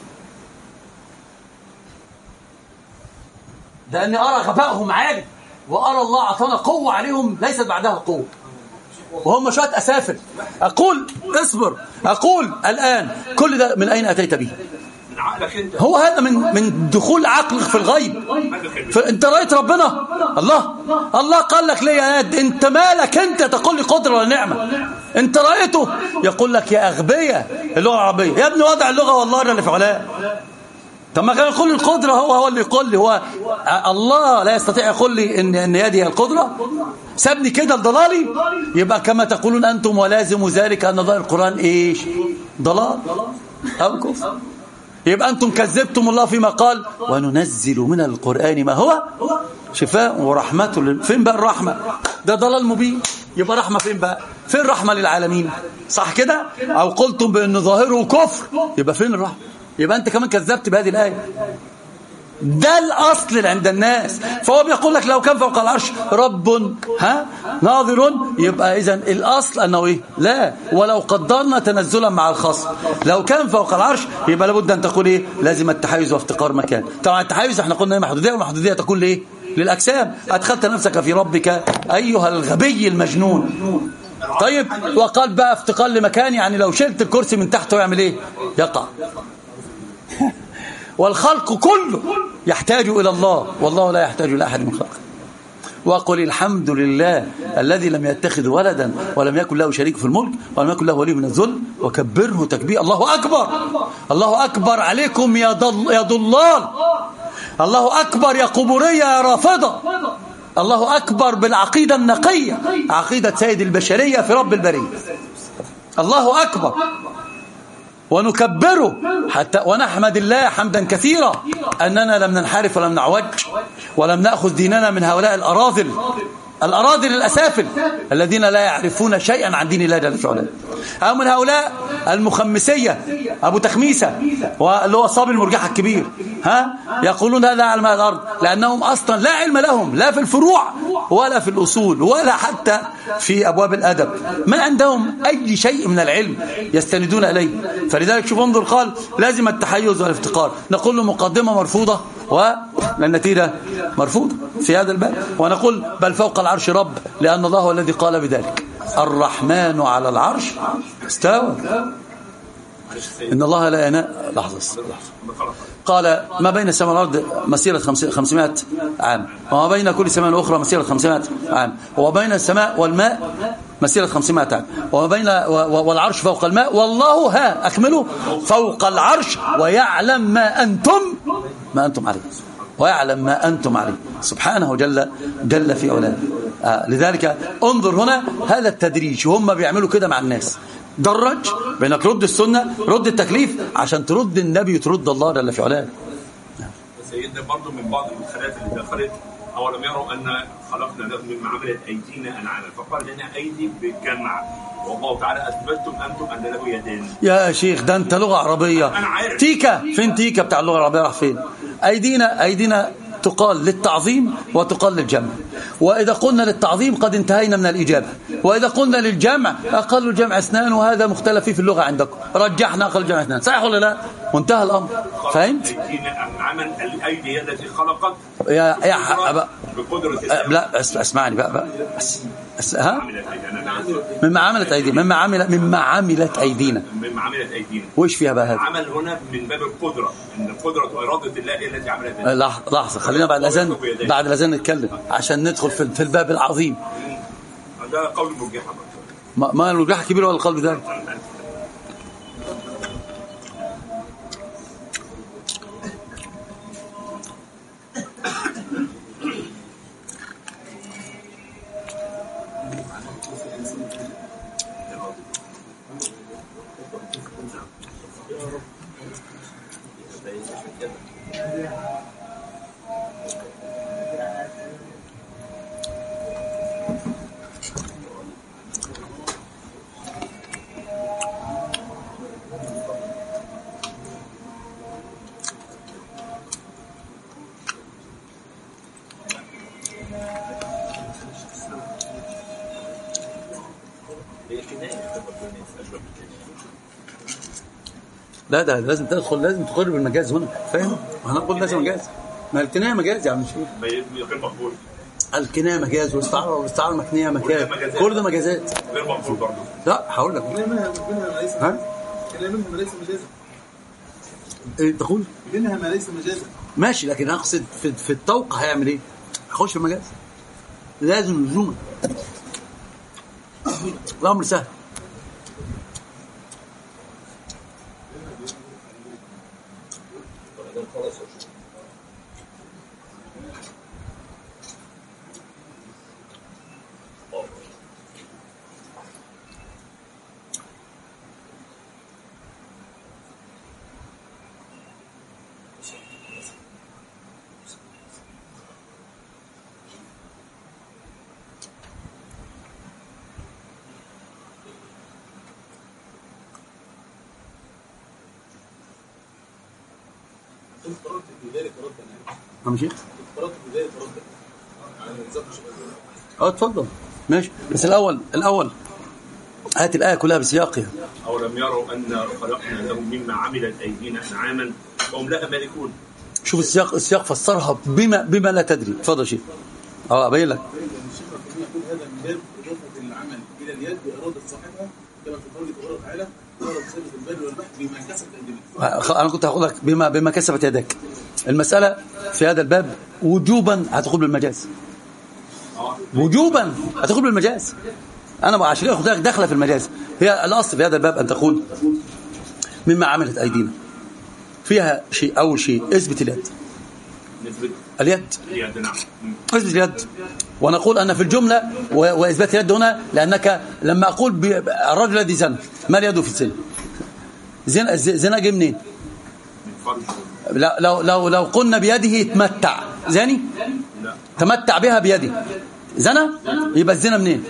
ده اني ارى غبائهم عالي، وارى الله عطانا قوه عليهم ليست بعدها قوه، وهم شويه اسافل. اقول اصبر، اقول الان كل ده من اين اتيت به؟ هو هذا من دخول عقلك في الغيب. انت رايت ربنا؟ الله قال لك ليه يا ناد؟ انت مالك انت تقول لي قدره ولا نعمه؟ انت رايته؟ يقول لك يا اغبياء اللغه العربيه. يا ابني وضع اللغه والله اللي في علاه. طب ما كان يقول لي القدره، هو اللي يقول لي، هو الله لا يستطيع يقول لي ان يدي هي القدره؟ سابني كده لضلالي؟ يبقى كما تقولون انتم ولازم ذلك ان ضلال القران ايش؟ ضلال او كفر. يبقى أنتم كذبتم الله فيما قال وننزل من القرآن ما هو شفاء ورحمة فين بقى الرحمة؟ ده ضلال مبين. يبقى رحمة فين بقى؟ فين رحمة للعالمين؟ صح كده؟ أو قلتم بأن ظاهره كفر، يبقى فين الرحمة؟ يبقى أنت كمان كذبت بهذه الآية. ده الأصل عند الناس. فهو بيقول لك لو كان فوق العرش رب ناظر، يبقى إذن الأصل أنه إيه؟ لا. ولو قدرنا تنزلا مع الخاص، لو كان فوق العرش يبقى لابد أن تقول إيه؟ لازم التحيز وافتقار مكان. طبعا التحيز احنا قلنا محدودية، والمحدودية تكون لإيه؟ للأجسام. أدخلت نفسك في ربك أيها الغبي المجنون. طيب وقال بقى افتقار لمكان، يعني لو شلت الكرسي من تحته يعمل إيه؟ يقع. والخلق كله يحتاج إلى الله، والله لا يحتاج إلى أحد من خلقه. وقل الحمد لله الذي لم يتخذ ولدا ولم يكن له شريك في الملك ولم يكن له ولي من الذل وكبره تكبيرا. الله أكبر، الله أكبر عليكم يا ضلال، الله أكبر يا قبورية يا رافضة، الله أكبر بالعقيدة النقية، عقيدة سيد البشرية في رب البرية. الله أكبر، ونكبره حتى ونحمد الله حمدا كثيرا أننا لم ننحرف ولم نعوج ولم نأخذ ديننا من هؤلاء الأراذل الأسافل الذين لا يعرفون شيئا عن دين الله جل وعلا، أو من هؤلاء المخمسية أبو تخميسة اللي هو صاب المرجحة الكبير، يقولون هذا على ماء الأرض، لأنهم أصلا لا علم لهم لا في الفروع ولا في الأصول ولا حتى في أبواب الأدب، ما عندهم أي شيء من العلم يستندون إليه. فلذلك شوف انظر، قال لازم التحيز والافتقار. نقول له مقدمة مرفوضة والنتيجة مرفوضة في هذا الباب، ونقول بل فوق العرش رب، لأن الله هو الذي قال بذلك. الرحمن على العرش استوى. إن الله لا ينام. لحظة. قال ما بين السماء والأرض مسيرة 500 عام، وما بين كل سماء أخرى مسيرة 500 عام، وما بين السماء والماء مسيرة 500 عام، وما بين والعرش فوق الماء، والله أكمله فوق العرش ويعلم ما أنتم عليه، ويعلم ما أنتم عليه سبحانه جل في علاه. لذلك انظر هنا هذا التدريج، وهم بيعملوا كده مع الناس. درج بأنك رد السنة، رد التكليف عشان ترد النبي وترد الله جل في علاه. سيدنا برضو من بعض المدخلات اللي دخلت أولم يروا أن خلقنا لهم مما عملت أيدينا أنعاما، فقال لنا أيدي بالجمع، والله تعالى أثبتتم أنتم أن له يدين. يا شيخ ده أنت لغة عربية. أنا عارف. تيكا فين؟ تيكا بتاع اللغة العربية راح فين؟ أيدينا تقال للتعظيم وتقال للجمع، وإذا قلنا للتعظيم قد انتهينا من الإجابة، وإذا قلنا للجمع أقل الجمع 2، وهذا مختلف فيه في اللغة عندكم، رجحنا أقل الجمع 2، صحيح ولا لا؟ وانتهى الأمر. فهمت؟ عمل الأيدي التي خلقت يا بقدرة لا اسمعني بقى مما عملت أيدينا، مما عملت أيدينا وإيش فيها بقى هذا؟ عمل هنا من باب القدرة، إن القدرة وإرادة الله هي التي عملت. لحظة خلينا بعد الأذان نتكلم عشان ندخل في الباب العظيم. ده قول المرجحة. ما المرجحة كبير ولا القلب ذلك؟ لا ده لازم تدخل، لازم تقرب المجاز هنا، فاهم؟ هنقول لازم مجاز، ما الكنايه مجاز يا عم شيخ. غير مقبول. الكنايه مجاز والاستعاره المكنيه مجاز، كل ده مجازات غير مقبول برضه. لا هقول لك ها منها ما ليس مجازا. ايه تقول؟ منها ما ليس مجازا ماشي، لكن اقصد في الطوق هيعمل ايه؟ هيخش في المجاز لازم لزوما. الامر سهل. ماشي اتفضل ماشي، بس الاول هات الايه كلها بسياقها. اولم يروا ان خلقنا لهم مما عملت ايدينا انعاما فهم لها مالكون. شوف السياق فسرها بما لا تدري. اتفضل شيخ. ابين لك. الشيخ يقول هذا من باب اضافه العمل الى اليد واراده صاحبها كما في قوله تبارك وتعالى ضرب سبب البر والبحر بما كسبت ايديك. انا كنت هقول لك بما كسبت يدك. المساله في هذا الباب وجوبا هتقول بالمجاز، وجوبا هتقول بالمجاز. انا عشان كده اخدك داخله في المجاز. هي الاصل في هذا الباب ان تقول مما عملت ايدينا. فيها شيء، اول شيء اثبت اليد. اليد نعم. اثبت اليد. ونقول ان في الجمله واثبات اليد هنا، لانك لما اقول الرجل الذي زنى ما اليد في الزنا؟ زنا جه منين؟ لو قلنا بيده تمتع زاني، تمتع بها بيده زنا، يبقى الزنا منين؟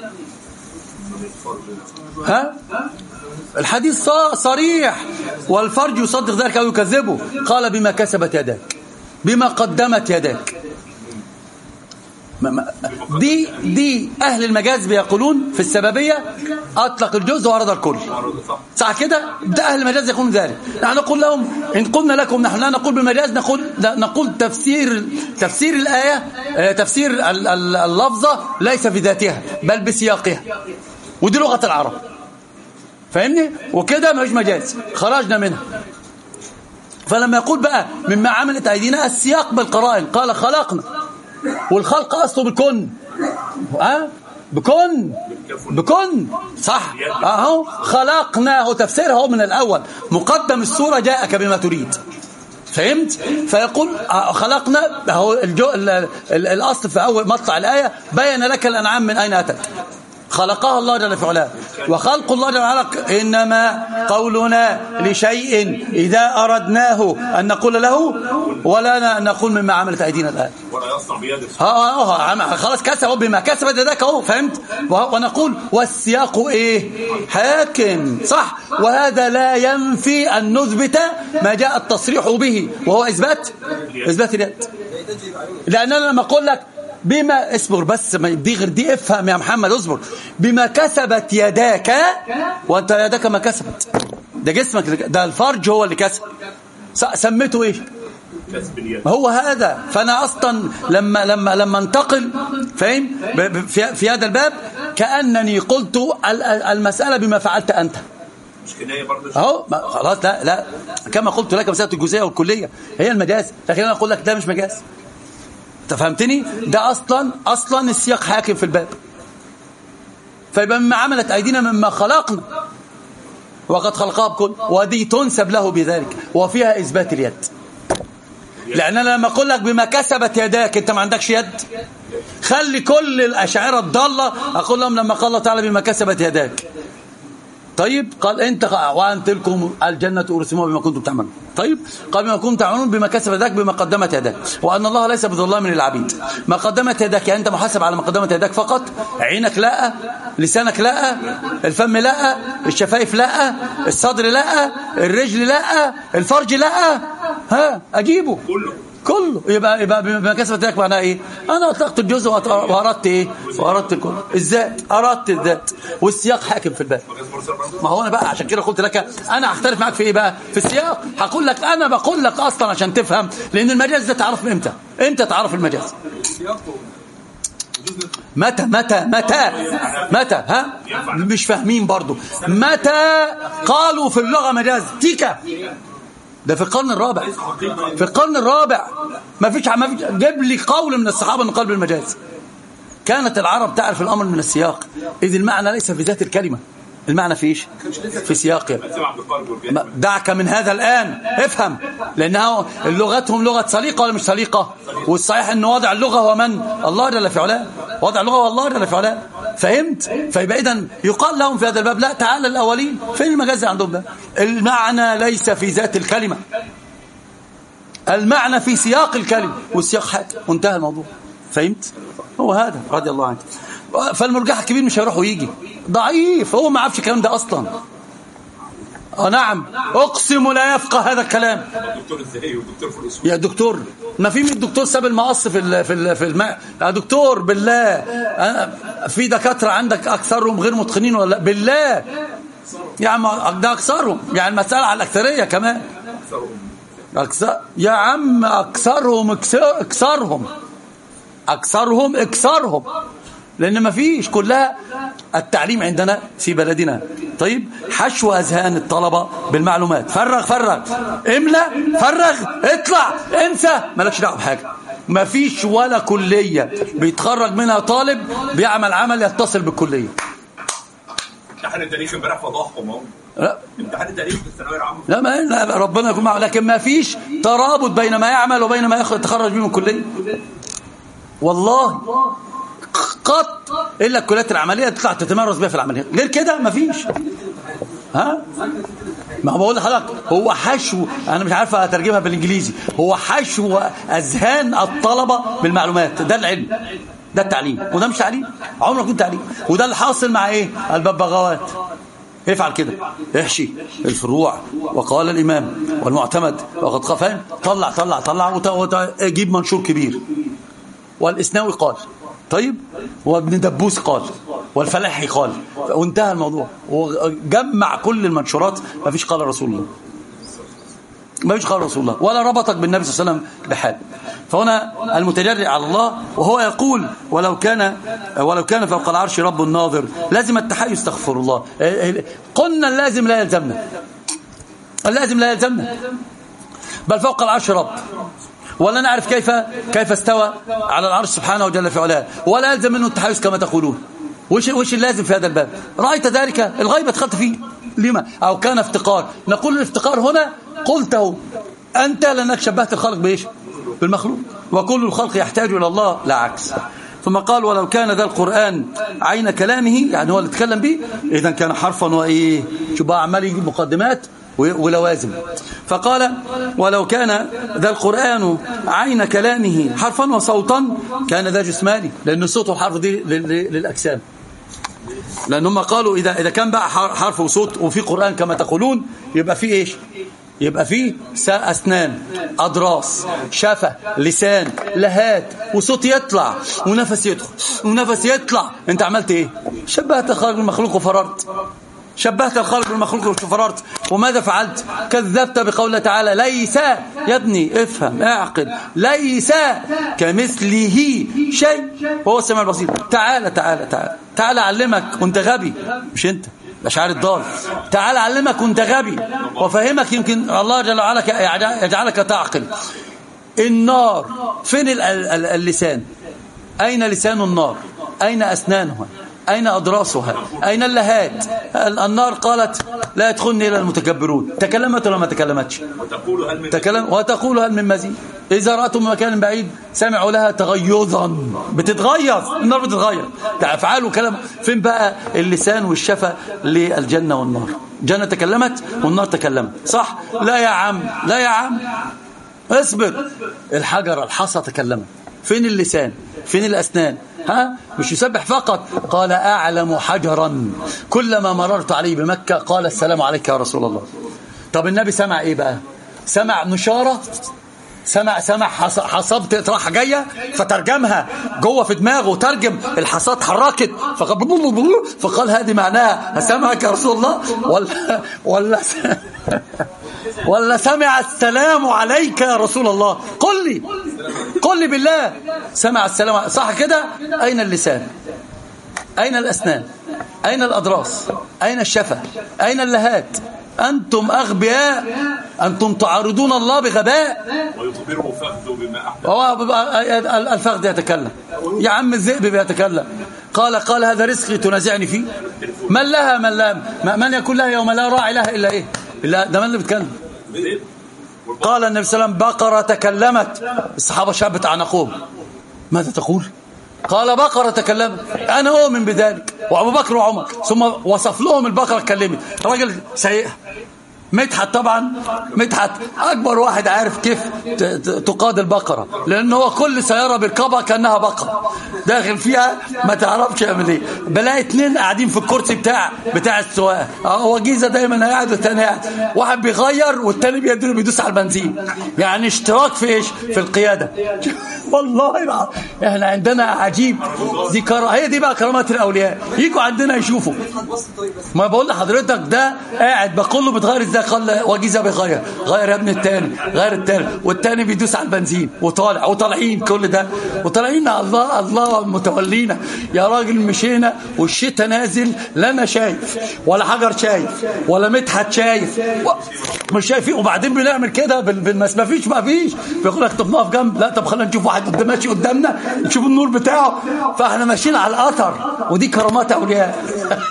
ها؟ الحديث صريح، والفرج يصدق ذلك او يكذبه. قال بما كسبت يداك، بما قدمت يداك. دي اهل المجاز بيقولون في السببيه اطلق الجزء واراد الكل، صح كده؟ ده اهل المجاز يقولون ذلك. نحن نقول لهم ان قلنا لكم نحن لا نقول بالمجاز، نقول تفسير الايه، تفسير اللفظه ليس في ذاتها بل بسياقها، ودي لغه العرب، فاهمني؟ وكده مش مجاز، خرجنا منها. فلما يقول بقى مما عملت ايدينا، السياق بالقرائن. قال خلقنا، والخلق اصله بكن، بكن صح. اهو خلقناه، تفسيرها من الاول، مقدم السوره جاءك بما تريد، فهمت؟ فيقول خلقنا، اهو الاصل في اول مطلع الايه بين لك الانعام من اين اتت. خلقها الله جل في علاه، وخلق الله جل وعلا انما قولنا لشيء اذا اردناه ان نقول له، ولا نقول مما عملت ايدينا الان، ولا يصنع بيده. خلاص كسب بما كسبت يداك اهو، فهمت؟ ونقول والسياق ايه؟ حاكم، صح. وهذا لا ينفي ان نثبت ما جاء التصريح به، وهو اثبات اليد. لان انا لما اقول لك بما، اصبر بس، دي غير دي، افهم يا محمد، اصبر. بما كسبت يداك، وانت يداك ما كسبت، ده جسمك، ده الفرج هو اللي كسب. سميته ايه؟ كسب اليد. هو هذا. فانا اصلا لما انتقل، فاهم؟ في هذا الباب كانني قلت المساله بما فعلت انت، مش كنايه برضه اهو. خلاص، لا كما قلت لك مساله الجزئيه والكليه هي المجاز، لكن انا اقول لك ده مش مجاز. فهمتني؟ ده اصلا السياق حاكم في الباب. فيبقى مما عملت ايدينا مما خلقنا، وقد خلقها بكل، ودي تنسب له بذلك، وفيها اثبات اليد. لان انا لما اقول لك بما كسبت يداك، انت ما عندكش يد. خلي كل الاشاعره الضاله اقول لهم لما قال الله تعالى بما كسبت يداك، طيب قال انت وان تلكم الجنه اورثموها بما كنتم تعملون. طيب قال بما كنتم تعملون بما كسب يداك بما قدمت يداك وأن الله ليس بظلام للعبيد. ما قدمت يداك يعني أنت محاسب على ما قدمت يداك فقط. عينك لا، لسانك لا، الفم لا، الشفايف لا، الصدر لا، الرجل لا، الفرج لا، ها أجيبه كله. يبقى بما كسبت يداك معناها ايه؟ انا اطلقت الجزء واردت ايه؟ واردت الكل. الذات اردت الذات والسياق حاكم في الباب. ما هو انا بقى عشان كده قلت لك انا هختلف معاك في ايه بقى؟ في السياق. هقول لك انا بقول لك اصلا عشان تفهم، لان المجاز ده تعرف امتى تعرف المجاز؟ متى ها؟ مش فاهمين برضو. متى قالوا في اللغة مجاز؟ تيكا ده في القرن الرابع. ما فيش جيب لي قول من الصحابة من قلب المجاز. كانت العرب تعرف الأمر من السياق، إذ المعنى ليس في ذات الكلمة، المعنى في إيش؟ في سياقها. دعك من هذا الآن افهم، لأنها لغتهم لغة سليقة ولا مش سليقة؟ والصحيح أن وضع اللغة هو من؟ الله جل في علاه. وضع اللغة هو الله جل في علاه. فهمت؟ فيبقى إذن يقال لهم في هذا الباب لا تعالى الأولين. فين المجاز عندهم ده؟ المعنى ليس في ذات الكلمة، المعنى في سياق الكلمة، والسياق حاكم وانتهى الموضوع. فهمت؟ هو هذا رضي الله عنه. فالمرجح الكبير مش هيروح ويجي، ضعيف، هو ما عارفش الكلام ده اصلا. نعم اقسم لا يفقه هذا الكلام. دكتور ازاي ودكتور في الاصول يا دكتور، ما في 100 دكتور ساب المقص في الماء يا دكتور بالله. في دكاتره عندك اكثرهم غير متقنين ولا بالله؟ يا عم ده اكثرهم، يعني المساله على الاكثريه كمان. يا عم اكثرهم لأن ما فيش، كلها التعليم عندنا في بلدنا طيب حشو أذهان الطلبة بالمعلومات. فرغ املى، فرغ، اطلع، انسى، مالكش دعوه بحاجة. ما فيش ولا كلية بيتخرج منها طالب بيعمل عمل يتصل بالكلية. امتحان التاريخ امبارح فضحكم اهو. لا امتحان التاريخ في الثانويه العامه لا ربنا يكون معه، لكن ما فيش ترابط بين ما يعمل وبين ما يتخرج منه الكلية والله قط، الا الكليات العمليه تطلع تتمرس بها في العمليه، غير كده مفيش. ها ما بقول لحضرتك هو حشو، انا مش عارف اترجمها بالانجليزي، هو حشو اذهان الطلبه بالمعلومات. ده العلم، ده التعليم، وده مش تعليم، عمره يكون تعليم. وده اللي حاصل مع ايه؟ الببغاوات. افعل كده، احشي الفروع وقال الامام والمعتمد وقد قفان، طلع وجيب منشور كبير. والإسناوي قال طيب، وابن دبوس قال، والفلاحي قال، وانتهى الموضوع. وجمع كل المنشورات، ما فيش قال رسول الله، ما فيش قال رسول الله، ولا ربطك بالنبي صلى الله عليه وسلم بحال. فهنا المتجرئ على الله وهو يقول ولو كان فوق العرش رب الناظر لازم التحيز. استغفر الله، قلنا اللازم لا يلزمنا، بل فوق العرش رب، ولا نعرف كيف استوى على العرش سبحانه وجل في علاه، ولا يلزم منه التحيز كما تقولون. وش اللازم في هذا الباب؟ رأيت ذلك؟ الغيبة دخلت فيه لما؟ أو كان افتقار. نقول الافتقار هنا قلته أنت لأنك شبهت الخلق بإيش؟ بالمخلوق، وكل الخلق يحتاج إلى الله لا عكس. ثم قال ولو كان ذا القرآن عين كلامه، يعني هو اللي اتكلم به، إذن كان حرفا وإيه؟ شو بقى عمال يجيب مقدمات ولوازم. فقال ولو كان ذا القرآن عين كلامه حرفا وصوتا كان ذا جسماني، لأن الصوت والحرف دي للأجسام. لأنهم قالوا إذا كان بقى حرف وصوت وفي قرآن كما تقولون، يبقى فيه إيش؟ يبقى فيه أسنان، أضراس، شفة، لسان، لهات، وصوت يطلع ونفس يدخل ونفس يطلع. انت عملت ايه؟ شبهت الخالق بالمخلوق وفررت، شبهت الخالق بالمخلوق وفررت. وماذا فعلت؟ كذبت بقوله تعالى ليس، يا ابني افهم اعقل، ليس كمثله شيء وهو السميع البصير. تعالى اعلمك وانت غبي، مش انت الاشعار الضال، تعال اعلمك وانت غبي وفهمك، يمكن الله جل وعلا يجعلك تعقل. النار فين اللسان؟ اين لسان النار؟ اين اسنانها؟ أين أضراسها؟ أين اللهات؟ النار قالت لا يدخلني إلى المتكبرون. تكلمت ولا ما تكلمتش؟ وتقول هل من مزيد. إذا رأتم من مكان بعيد سمعوا لها تغيظا، بتتغيظ النار، بتتغير أفعال وكلام. فين بقى اللسان والشفة للجنة والنار؟ الجنة تكلمت والنار تكلمت، صح؟ لا يا عم، لا يا عم، اصبر. الحجر الحصى تكلمت. فين اللسان؟ فين الأسنان؟ ها؟ مش يسبح فقط. قال أعلم حجرا كلما مررت عليه بمكة قال السلام عليك يا رسول الله. طب النبي سمع ايه بقى؟ سمع نشارة، سمع حصاد راح جايه فترجمها جوه في دماغه وترجم الحصاد حركت فقال هذه معناها سمعك يا رسول الله ولا سمع السلام عليك يا رسول الله؟ قل لي بالله. سمع السلام، صح كده؟ أين اللسان؟ أين الأسنان؟ أين الأضراس؟ أين الشفة؟ أين اللهات؟ أنتم أغبياء، أنتم تعارضون الله بغباء. ويخبره فخذه بما أحدث. الفخذ يتكلم يا عم، الذئب بيتكلم. قال هذا رزقي تنازعني فيه. من لها من يكون لها يوم لا راعي لها إلا إيه؟ إلا ده من اللي بيتكلم. قال النبي صلى الله عليه وسلم بقرة تكلمت. الصحابة شابت عنقهم. ماذا تقول؟ قال بقرة تكلمت. أنا أؤمن بذلك. وأبو بكر وعمر. ثم وصف لهم البقرة اتكلمت. راجل سيئة. مدحت طبعا، مدحت أكبر واحد عارف كيف تقاد البقرة، لأنه هو كل سيارة بيركبها كأنها بقرة داخل فيها ما تعرفش يعمل ايه. بلاقي 2 قاعدين في الكرسي بتاع السواقة. هو جيزة دايما قاعد والتاني قاعد، واحد بيغير والتاني بيدوس على البنزين. يعني اشتراك في ايش؟ في القيادة. والله احنا عندنا عجيب. دي هي دي بقى كرامات الأولياء. يجوا عندنا يشوفوا. ما بقول لحضرتك ده قاعد بقول له بتغير ازاي؟ قال وجيزة بيغير. غير يا ابن التاني، غير التاني، والتاني بيدوس على البنزين وطالعين كل ده وطالعين. الله متولينا يا راجل. مشينا والشتاء نازل، لا انا شايف ولا حجر شايف ولا مدحت شايف، مش شايفين. وبعدين بنعمل كده ما فيش بيقول لك طب نقف جنب. لا طب خلينا نشوف واحد ماشي قدامنا نشوف النور بتاعه. فاحنا ماشيين على القطر. ودي كرامات اولياء.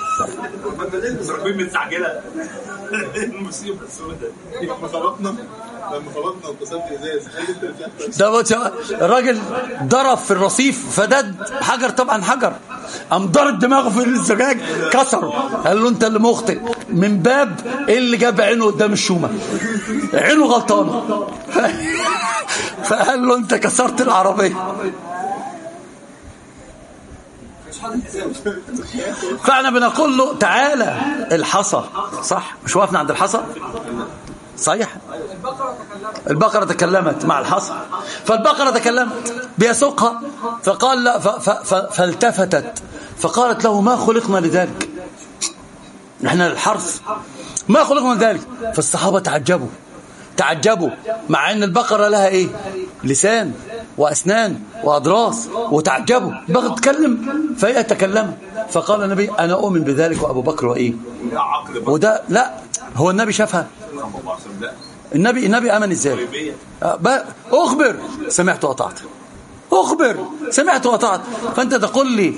مستعجله. المصيبه السوداء لما خبطنا وكسرت ازاز. ده الراجل ضرب في الرصيف فدد حجر، طبعا حجر، قام ضرب دماغه في الزجاج كسره. قال له انت اللي مخطئ، من باب اللي جاب عينه قدام الشومه، عينه غلطانه. فقال له انت كسرت العربيه. فاحنا بنقول له تعالى الحصى، صح؟ مش وقفنا عند الحصى؟ صحيح. البقرة تكلمت مع الحصى. فالبقرة تكلمت بيسوقها. فقال فالتفتت فقالت له ما خلقنا لذلك، احنا للحرث، ما خلقنا لذلك. فالصحابة تعجبوا مع ان البقرة لها ايه؟ لسان وأسنان وأضراس، وتعجبوا. البقرة تتكلم فهي تكلم. فقال النبي أنا أؤمن بذلك وأبو بكر وإيه؟ وده لا، هو النبي شافها. النبي آمن إزاي؟ أخبر سمعت وأطعت، أخبر سمعت وأطعت. فأنت تقول لي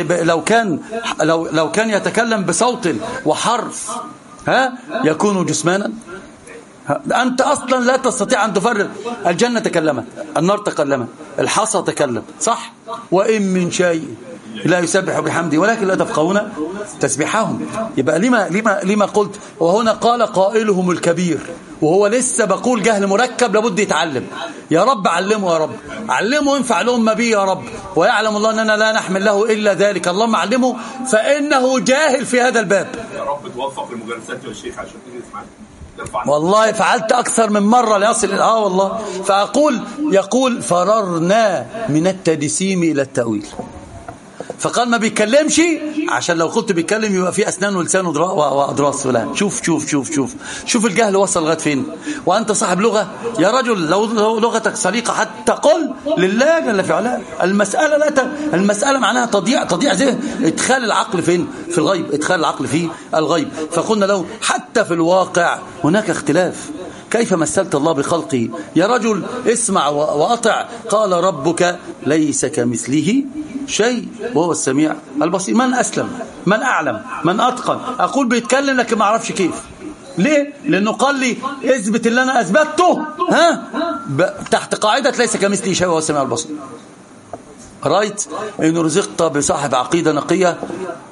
لو كان يتكلم بصوت وحرف يكون جسمانا. أنت أصلا لا تستطيع أن تفرق. الجنة تكلمت، النار تكلمت، الحصى تكلم، صح؟ وإن من شيء لا يسبح بحمده ولكن لا تفقهون تسبيحهم. يبقى لما قلت وهنا قال قائلهم الكبير، وهو لسه بقول جهل مركب لابد يتعلم. يا رب علمه، يا رب علمه ينفع الأمة به يا رب، ويعلم الله أننا لا نحمل له إلا ذلك. اللهم علمه فإنه جاهل في هذا الباب. يا رب توفق المجالسات يا شيخ عشان تيجي تسمعني. والله فعلت أكثر من مرة ليصل والله. يقول فررنا من التجسيم إلى التأويل. فقال ما بيتكلمش عشان لو قلت بيتكلم يبقى فيه أسنان ولسان وأضراس. ولا شوف الجهل وصل لغاية فين. وأنت صاحب لغة يا رجل، لو لغتك سليقة حتى قل لله جل في علاه. المسألة معناها تضييع ذهن، ادخال العقل فين؟ في الغيب، ادخال العقل في الغيب. فقلنا له حتى في الواقع هناك اختلاف. كيف مثلت الله بخلقه؟ يا رجل اسمع وأطع. قال ربك ليس كمثله شيء وهو السميع البصير. من أسلم، من أعلم، من أتقن. أقول بيتكلم لكن ما أعرفش كيف. ليه؟ لأنه قال لي اثبت اللي أنا أثبته تحت قاعدة ليس كمثله شيء وهو السميع البصير. رأيت إن رزقت بصاحب عقيدة نقية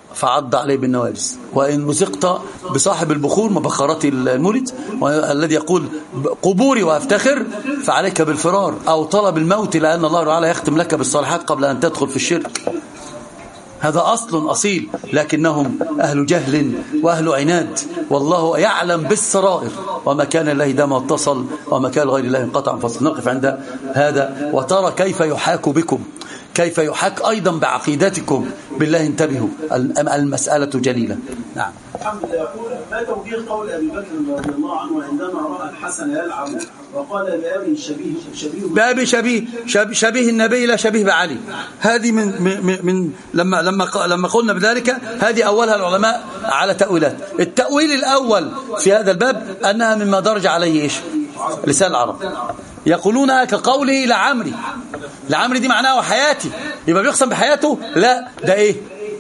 فعض عليه بالنواجس. وإن وثقت بصاحب البخور مبخرات المولد الذي يقول قبوري وأفتخر فعليك بالفرار أو طلب الموت، لأن الله تعالى يختم لك بالصالحات قبل أن تدخل في الشرك. هذا أصل أصيل، لكنهم أهل جهل وأهل عناد، والله يعلم بالسرائر، وما كان الله دام اتصل وما كان غير الله انقطع فصل. نقف عند هذا وترى كيف يحاك بكم، كيف يحاك أيضا بعقيدتكم بالله. انتبهوا، المسألة جليلة. نعم. الحمد لله. يقول ما توجيه قول أبي بكر رضي الله عنه عندما رأى الحسن يلعب وقال بأبي بأبي شبيه النبي لا شبيه بعلي. هذه من لما قلنا بذلك، هذه أولها العلماء على تأويلات. التأويل الأول في هذا الباب أنها مما درج عليه إيش؟ لسان العرب. يقولون كقوله لعمري دي معناه وحياتي، يبقى بيقسم بحياته؟ لا، ده ايه؟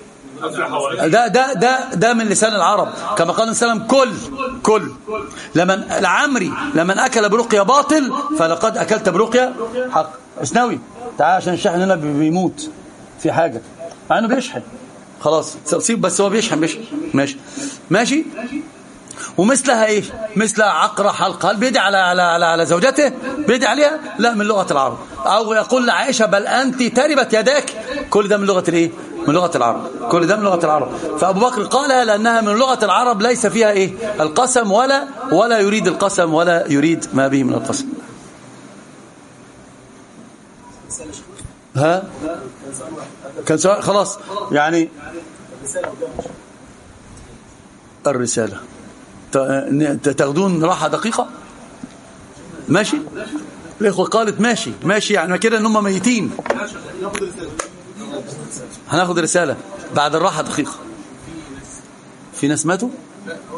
ده من لسان العرب، كما قال السلام كل لمن أكل برقية باطل فلقد أكلت برقية حق. اسنوي تعال عشان الشحن هنا بيموت في حاجة، مع انه بيشحن خلاص سيب، بس هو بيشحن ماشي. ومثلها ايه؟ مثل عقر حلقة، هل بيدعي على زوجته؟ بيدعي عليها؟ لا، من لغة العرب. او يقول لعائشة بل انت تربت يداك، كل ده من لغة الايه؟ من لغة العرب، كل ده من لغة العرب. فابو بكر قالها لانها من لغة العرب، ليس فيها ايه؟ القسم ولا يريد القسم ولا يريد ما به من القسم. ها كان سؤال خلاص يعني. الرسالة تاخدون راحة دقيقة؟ ماشي. الإخوة قالت ماشي يعني كده ان هم ميتين. هناخد رسالة بعد الراحة دقيقة. في ناس ماتوا؟